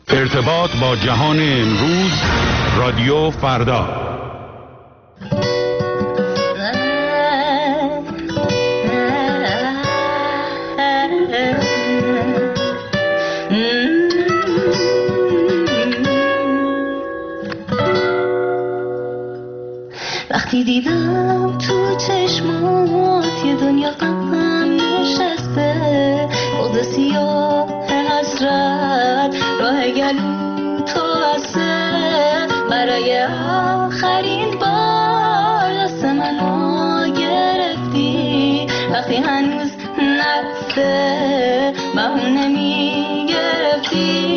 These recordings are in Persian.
ارتباط با جهان امروز، رادیو فردا. وقتی دیدم تو چشمات یه دنیا غم نشسته، بغض سیاه حسرت راه گلو تو بسته، برای آخرین بار دست منو گرفتی، وقتی هنوز نرفته بهونه میگرفتی.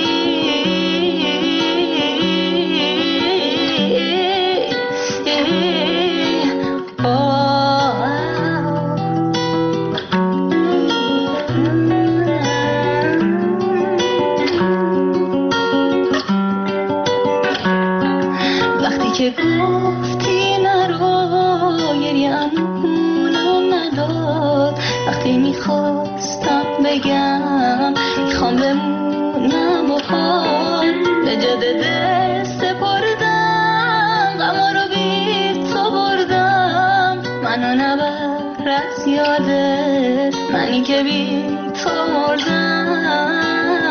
که گفتی نرو گریه‌مون نداد، وقتی میخواستم بگم میخوام بمونم و حال به جاده دست سپردم، غما رو بی تو بردم، منو نبر از یادت، منی که بی تو مردم.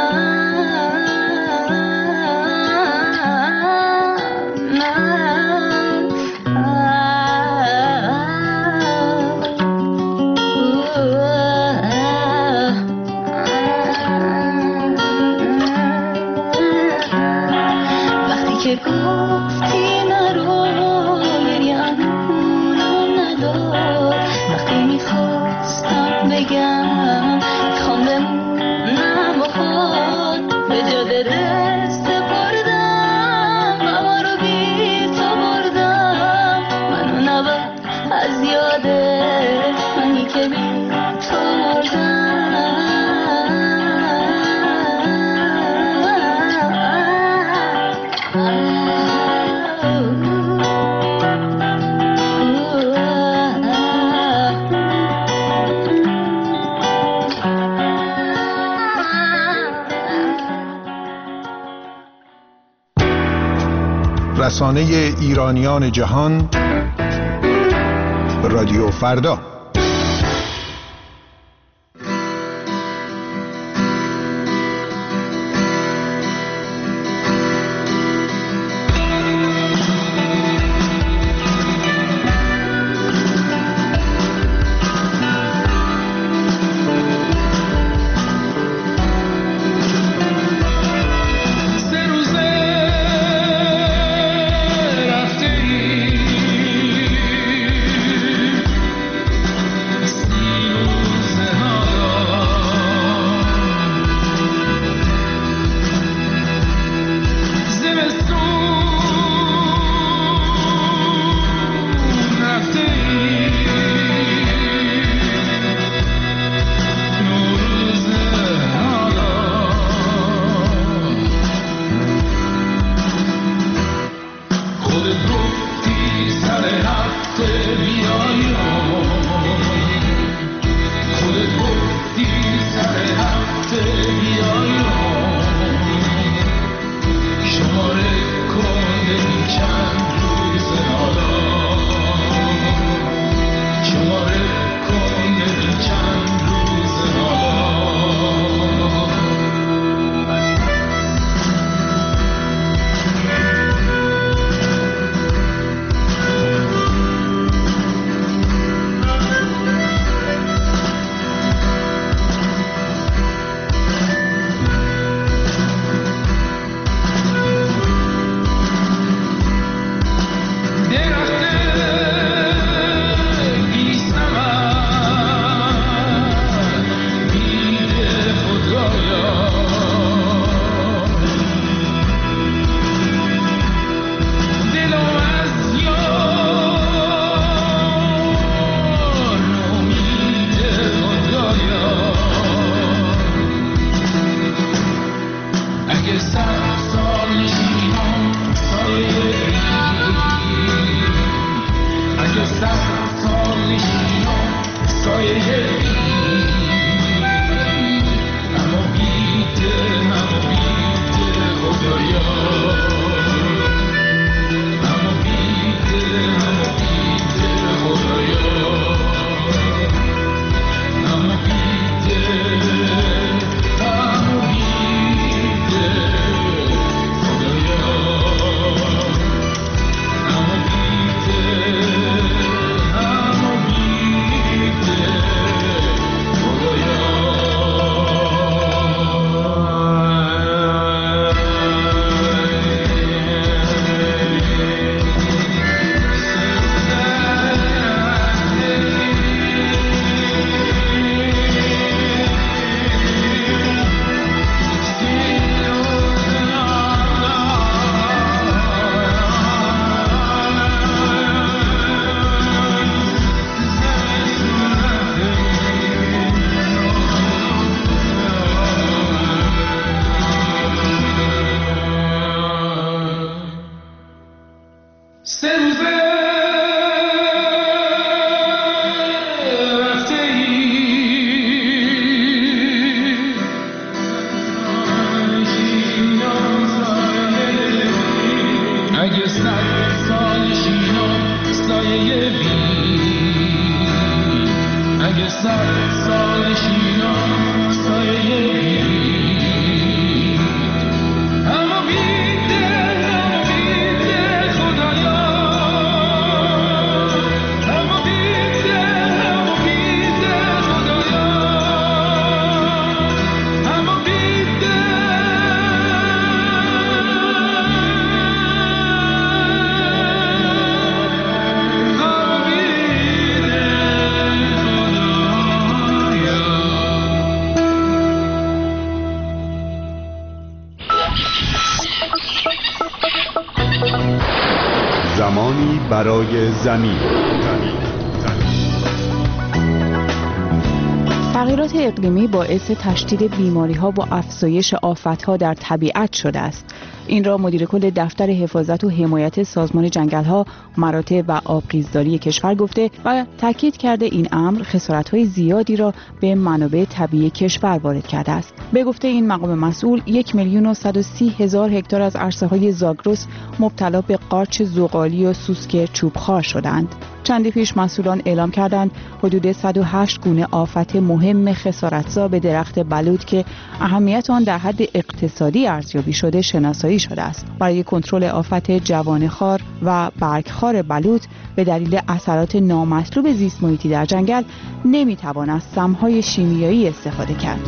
که گفتی نرو گریه‌مون نداد، وقتی میخواستم بگم میخوام بمونم و حال به جاده دست سپردم، غما رو بی تو بردم، منو نبر از یادت، منی که بی تو مردم. رسانه ایرانیان جهان، رادیو فردا. زمانی برای زمین. تغییرات اقلیمی باعث تشدید بیماری‌ها و افزایش آفت‌ها در طبیعت شده است. این را مدیر کل دفتر حفاظت و حمایت سازمان جنگل‌ها، مراتع و آبریزداری کشور گفته و تاکید کرده این امر خسارت‌های زیادی را به منابع طبیعی کشور وارد کرده است. به گفته این مقام مسئول، 1,130,000 هکتار از عرصه‌های زاگرس مبتلا به قارچ زغالی و سوسک چوبخوار شدند. چندی پیش مسئولان اعلام کردند حدود 108 گونه آفت مهم خسارتزا به درخت بلوط که اهمیت آن در حد اقتصادی ارزیابی شده شناسایی شده است. برای کنترل آفت جوانه‌خوار و برگخوار بلوط به دلیل اثرات نامطلوب زیست محیطی در جنگل نمیتوان از سمهای شیمیایی استفاده کرد.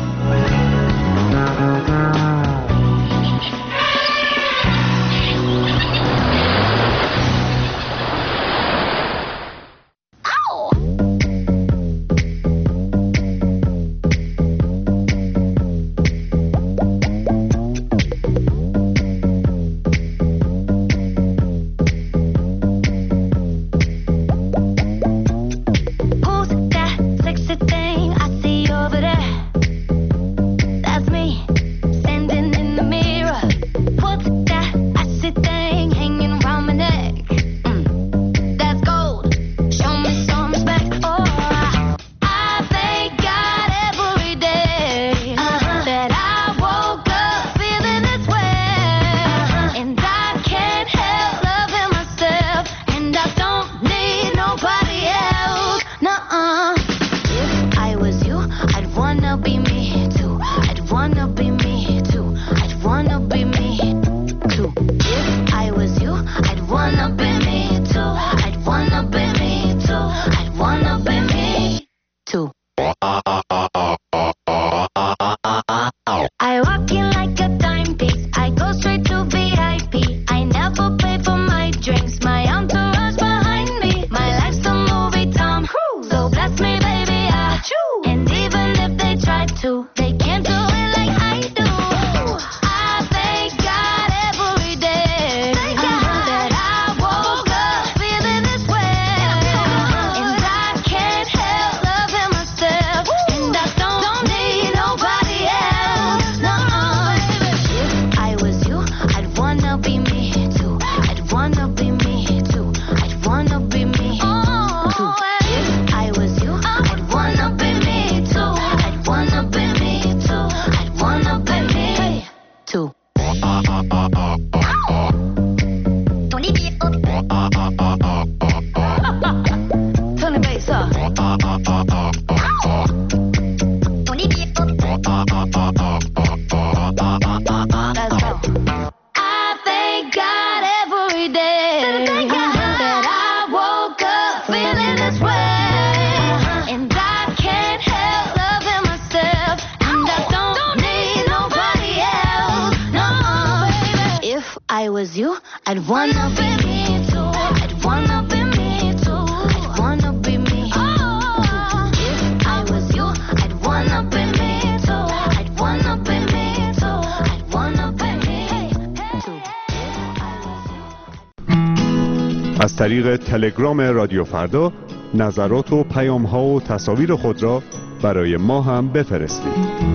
از طریق تلگرام رادیو فردا نظرات و پیام‌ها و تصاویر خود را برای ما هم بفرستید.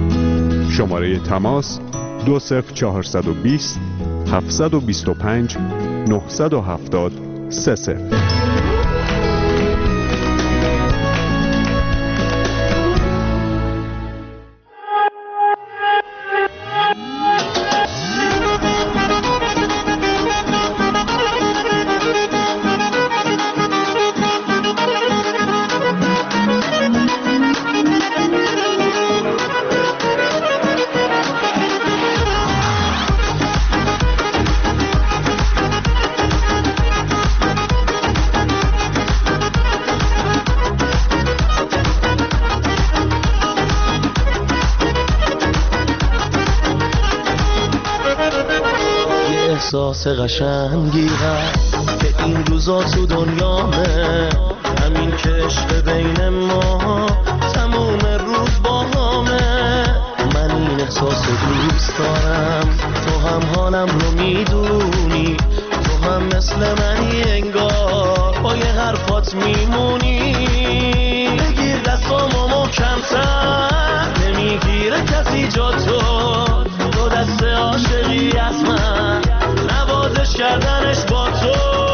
شماره تماس 20420 725 970 30. احساس قشنگی هست که این روزا تو دنیامه، همین که عشق بین ما تموم روز با همه. من احساس دوست دارم، تو هم حالم رو میدونی، تو هم مثل منی انگار با یه حرفات میمونی. بگیر دستامو محکم‌تر، نمیگیره کسی جا تو دست عاشقی از من، نوازش کردنش با تو.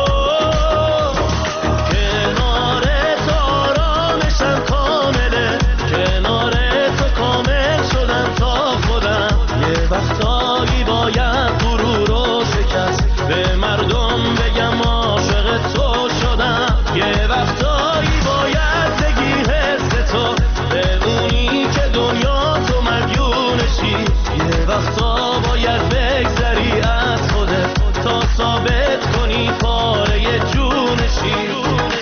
کنارت آرامشم کامله، کنارت کامل شدم تا خودم. یه وقتایی باید غرور رو شکست، به مردم بگم عاشق تو شدم. یه وقتایی باید بگی حس تو به اونی که دنیا تو مدیونشی. یه وقتا باید بگذری از خودت تا ثابت کنی پاره جونشی.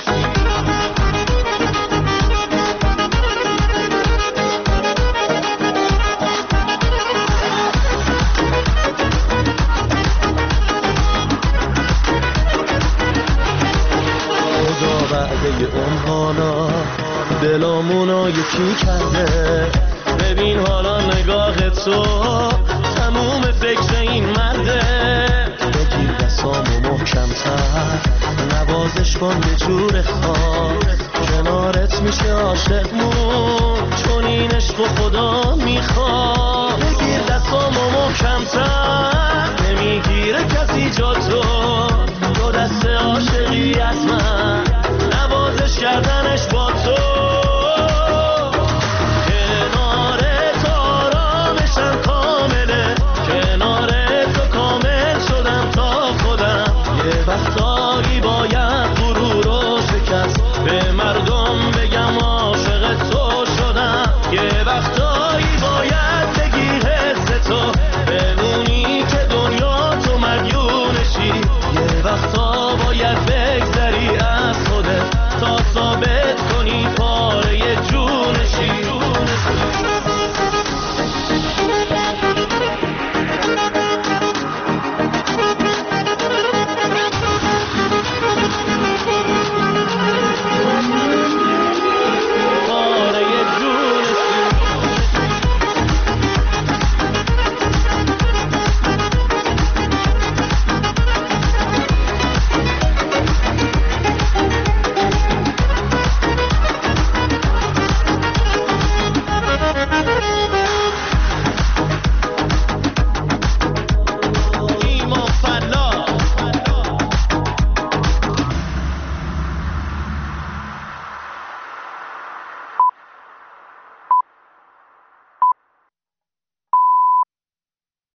اون حالا دلامونو یکی کرده، ببین حالا نگاه تو تموم فکر این مرده. بگیر دستامو محکم‌تر، نوازش کن به جور خواب، کنارت میشه عاشقمون چون این عشق و خدا میخواد. بگیر دستامو